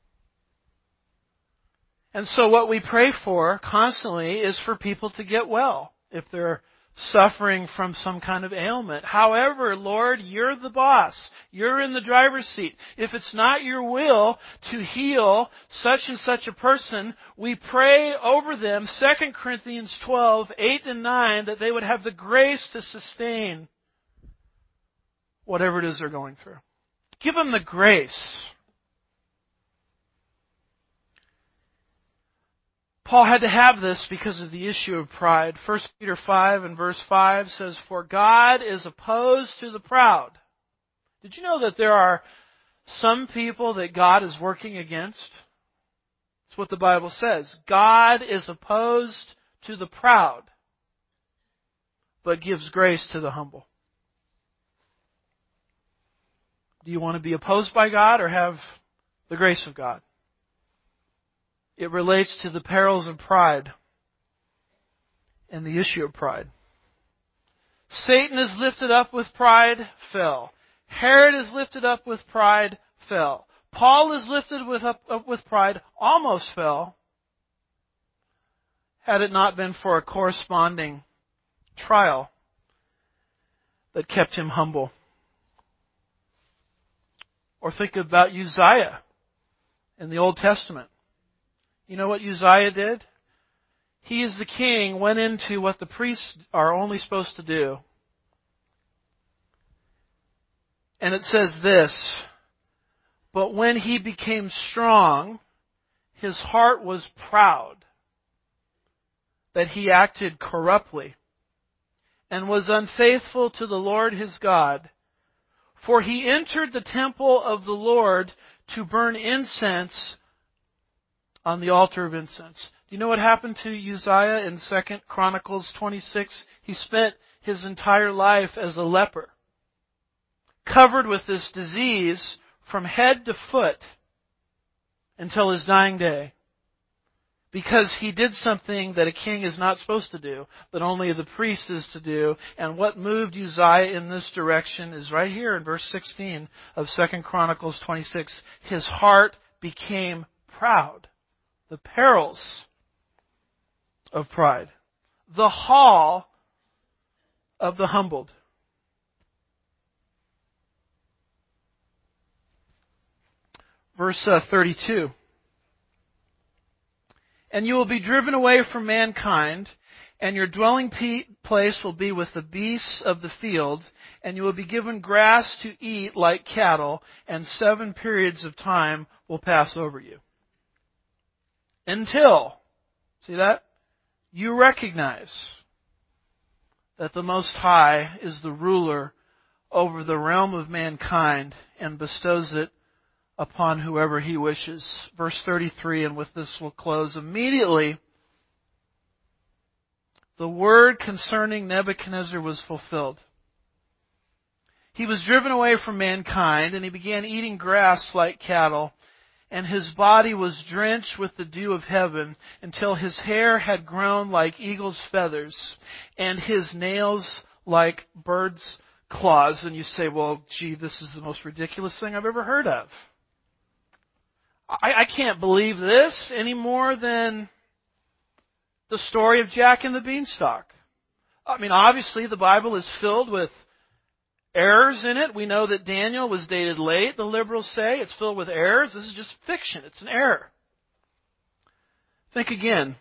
And so what we pray for constantly is for people to get well if they're suffering from some kind of ailment. However, Lord, you're the boss. You're in the driver's seat. If it's not your will to heal such and such a person, we pray over them, 2 Corinthians 12, 8 and 9, that they would have the grace to sustain whatever it is they're going through. Give them the grace. Paul had to have this because of the issue of pride. 1 Peter 5 and verse 5 says, for God is opposed to the proud. Did you know that there are some people that God is working against? That's what the Bible says. God is opposed to the proud, but gives grace to the humble. Do you want to be opposed by God or have the grace of God? It relates to the perils of pride and the issue of pride. Satan is lifted up with pride, fell. Herod is lifted up with pride, fell. Paul is lifted up with pride, almost fell, had it not been for a corresponding trial that kept him humble. Or think about Uzziah in the Old Testament. You know what Uzziah did? He, as the king, went into what the priests are only supposed to do. And it says this, "But when he became strong, his heart was proud, that he acted corruptly, and was unfaithful to the Lord his God. For he entered the temple of the Lord to burn incense on the altar of incense." Do you know what happened to Uzziah in 2 Chronicles 26? He spent his entire life as a leper, covered with this disease from head to foot until his dying day. Because he did something that a king is not supposed to do, that only the priest is to do. And what moved Uzziah in this direction is right here in verse 16 of 2 Chronicles 26. His heart became proud. The perils of pride. The hall of the humbled. Verse 32. "And you will be driven away from mankind, and your dwelling place will be with the beasts of the field, and you will be given grass to eat like cattle, and 7 periods of time will pass over you. Until," see that? "You recognize that the Most High is the ruler over the realm of mankind and bestows it upon whoever He wishes." Verse 33, and with this we'll close. "Immediately the word concerning Nebuchadnezzar was fulfilled. He was driven away from mankind, and he began eating grass like cattle, and his body was drenched with the dew of heaven until his hair had grown like eagle's feathers and his nails like bird's claws." And you say, well, gee, this is the most ridiculous thing I've ever heard of. I can't believe this any more than the story of Jack and the Beanstalk. I mean, obviously the Bible is filled with errors in it. We know that Daniel was dated late, the liberals say. It's filled with errors. This is just fiction. It's an error. Think again.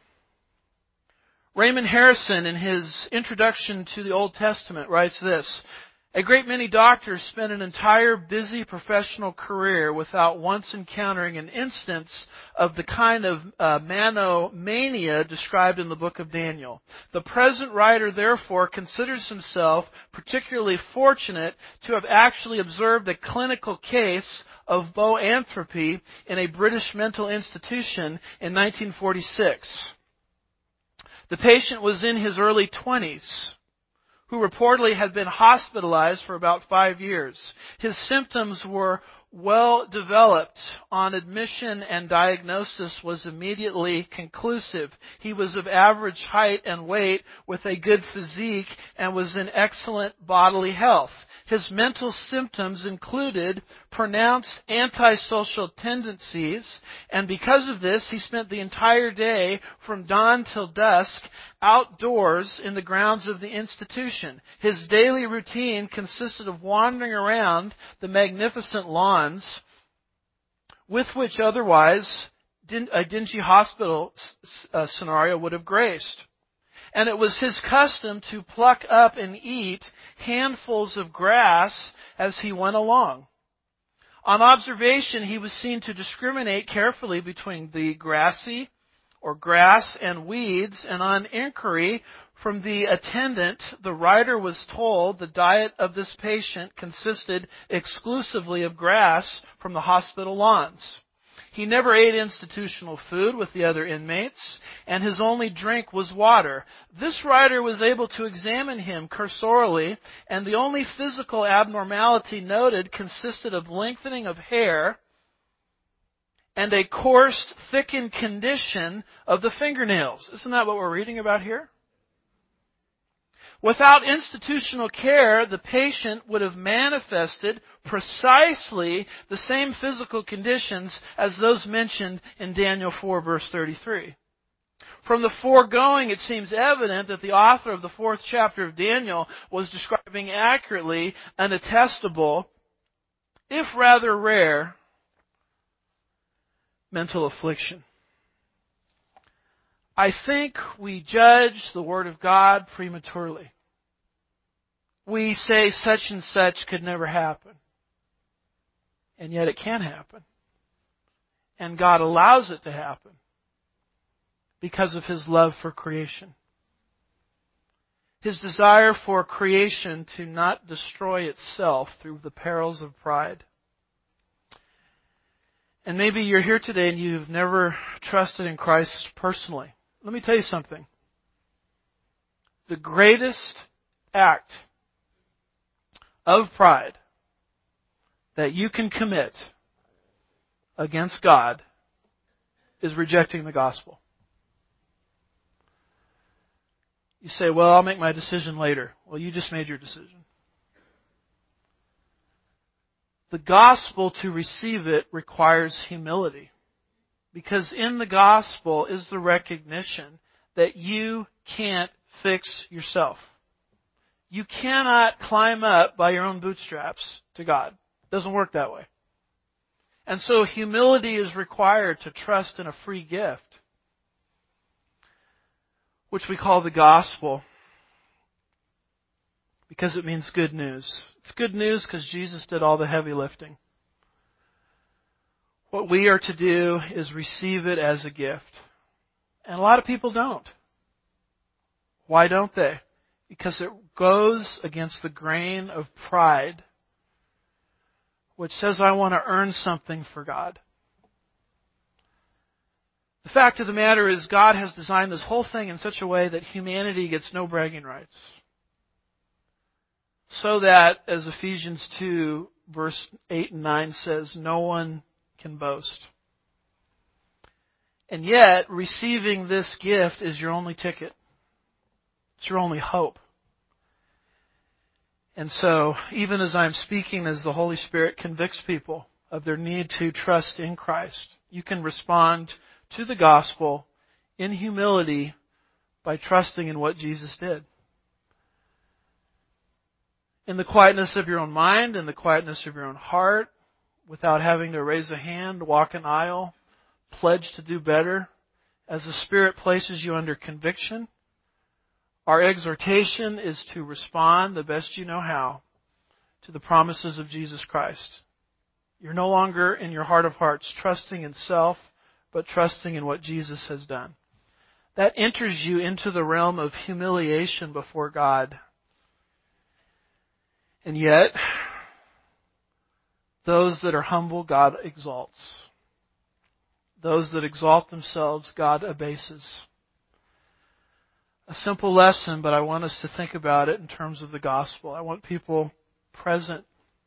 Raymond Harrison, in his introduction to the Old Testament, writes this: "A great many doctors spend an entire busy professional career without once encountering an instance of the kind of monomania described in the book of Daniel. The present writer, therefore, considers himself particularly fortunate to have actually observed a clinical case of boanthropy in a British mental institution in 1946. The patient was in his early 20s. Who reportedly had been hospitalized for about 5 years. His symptoms were well developed on admission, and diagnosis was immediately conclusive. He was of average height and weight with a good physique and was in excellent bodily health. His mental symptoms included pronounced antisocial tendencies, and because of this, he spent the entire day from dawn till dusk outdoors in the grounds of the institution. His daily routine consisted of wandering around the magnificent lawns with which otherwise a dingy hospital scenario would have graced. And it was his custom to pluck up and eat handfuls of grass as he went along. On observation, he was seen to discriminate carefully between the grassy or grass and weeds, and on inquiry from the attendant, the writer was told the diet of this patient consisted exclusively of grass from the hospital lawns. He never ate institutional food with the other inmates, and his only drink was water. This writer was able to examine him cursorily, and the only physical abnormality noted consisted of lengthening of hair and a coarse, thickened condition of the fingernails. Isn't that what we're reading about here? Without institutional care, the patient would have manifested precisely the same physical conditions as those mentioned in Daniel 4, verse 33. From the foregoing, it seems evident that the author of the 4th chapter of Daniel was describing accurately an attestable, if rather rare, mental affliction. I think we judge the Word of God prematurely. We say such and such could never happen. And yet it can happen. And God allows it to happen because of His love for creation. His desire for creation to not destroy itself through the perils of pride. And maybe you're here today and you've never trusted in Christ personally. Let me tell you something. The greatest act of pride that you can commit against God is rejecting the gospel. You say, well, I'll make my decision later. Well, you just made your decision. The gospel, to receive it, requires humility. Because in the gospel is the recognition that you can't fix yourself. You cannot climb up by your own bootstraps to God. It doesn't work that way. And so humility is required to trust in a free gift, which we call the gospel, because it means good news. It's good news because Jesus did all the heavy lifting. What we are to do is receive it as a gift. And a lot of people don't. Why don't they? Because it goes against the grain of pride, which says, I want to earn something for God. The fact of the matter is, God has designed this whole thing in such a way that humanity gets no bragging rights. So that, as Ephesians 2, verse 8 and 9 says, no one can boast. And yet, receiving this gift is your only ticket. It's your only hope. And so, even as I'm speaking, as the Holy Spirit convicts people of their need to trust in Christ, you can respond to the gospel in humility by trusting in what Jesus did. In the quietness of your own mind, in the quietness of your own heart, without having to raise a hand, walk an aisle, pledge to do better, as the Spirit places you under conviction, our exhortation is to respond the best you know how to the promises of Jesus Christ. You're no longer in your heart of hearts trusting in self, but trusting in what Jesus has done. That enters you into the realm of humiliation before God. And yet, those that are humble, God exalts. Those that exalt themselves, God abases. A simple lesson, but I want us to think about it in terms of the gospel. I want people present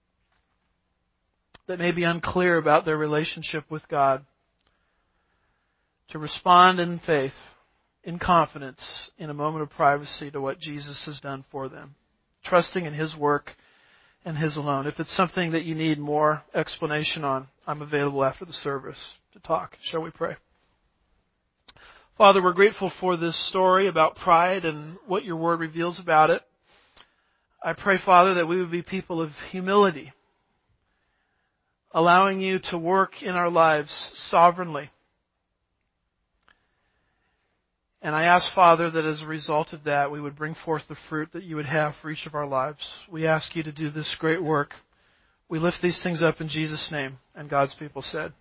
that may be unclear about their relationship with God to respond in faith, in confidence, in a moment of privacy to what Jesus has done for them, trusting in His work and His alone. If it's something that you need more explanation on, I'm available after the service to talk. Shall we pray? Father, we're grateful for this story about pride and what your word reveals about it. I pray, Father, that we would be people of humility, allowing you to work in our lives sovereignly. And I ask, Father, that as a result of that, we would bring forth the fruit that you would have for each of our lives. We ask you to do this great work. We lift these things up in Jesus' name. And God's people said,